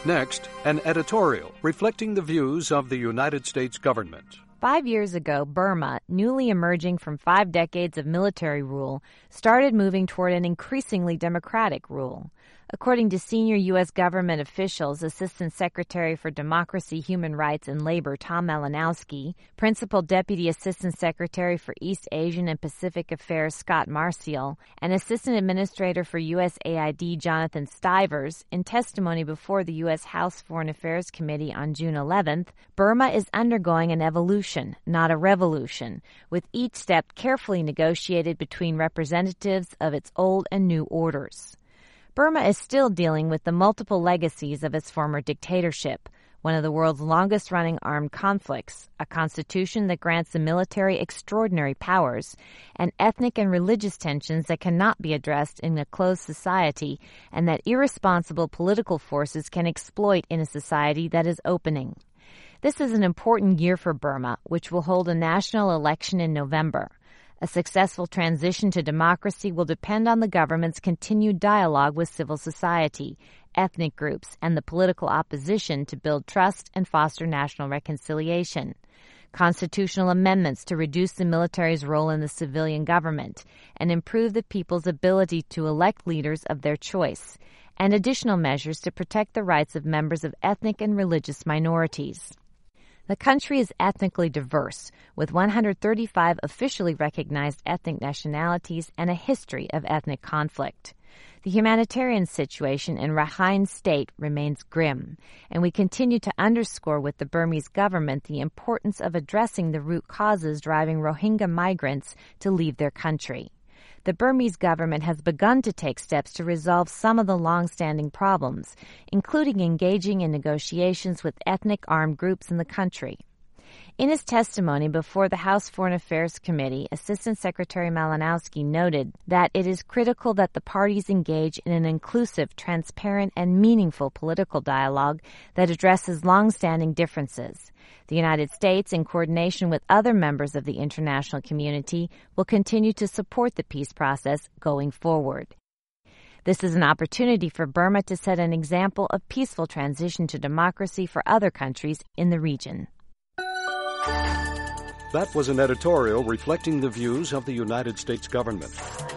Next, an editorial reflecting the views of the United States government. 5 years ago, Burma, newly emerging from 5 decades of military rule, started moving toward an increasingly democratic rule. According to senior U.S. government officials, Assistant Secretary for Democracy, Human Rights, and Labor Tom Malinowski, Principal Deputy Assistant Secretary for East Asian and Pacific Affairs Scott Marcial, and Assistant Administrator for USAID Jonathan Stivers, in testimony before the U.S. House Foreign Affairs Committee on June 11th, Burma is undergoing an evolution, not a revolution, with each step carefully negotiated between representatives of its old and new orders. Burma is still dealing with the multiple legacies of its former dictatorship, one of the world's longest-running armed conflicts, a constitution that grants the military extraordinary powers, and ethnic and religious tensions that cannot be addressed in a closed society and that irresponsible political forces can exploit in a society that is opening. This is an important year for Burma, which will hold a national election in November. A successful transition to democracy will depend on the government's continued dialogue with civil society, ethnic groups, and the political opposition to build trust and foster national reconciliation. Constitutional amendments to reduce the military's role in the civilian government and improve the people's ability to elect leaders of their choice, and additional measures to protect the rights of members of ethnic and religious minorities. The country is ethnically diverse, with 135 officially recognized ethnic nationalities and a history of ethnic conflict. The humanitarian situation in Rakhine State remains grim, and we continue to underscore with the Burmese government the importance of addressing the root causes driving Rohingya migrants to leave their country. The Burmese government has begun to take steps to resolve some of the long-standing problems, including engaging in negotiations with ethnic armed groups in the country. In his testimony before the House Foreign Affairs Committee, Assistant Secretary Malinowski noted that it is critical that the parties engage in an inclusive, transparent, and meaningful political dialogue that addresses long-standing differences. The United States, in coordination with other members of the international community, will continue to support the peace process going forward. This is an opportunity for Burma to set an example of peaceful transition to democracy for other countries in the region. That was an editorial reflecting the views of the United States government.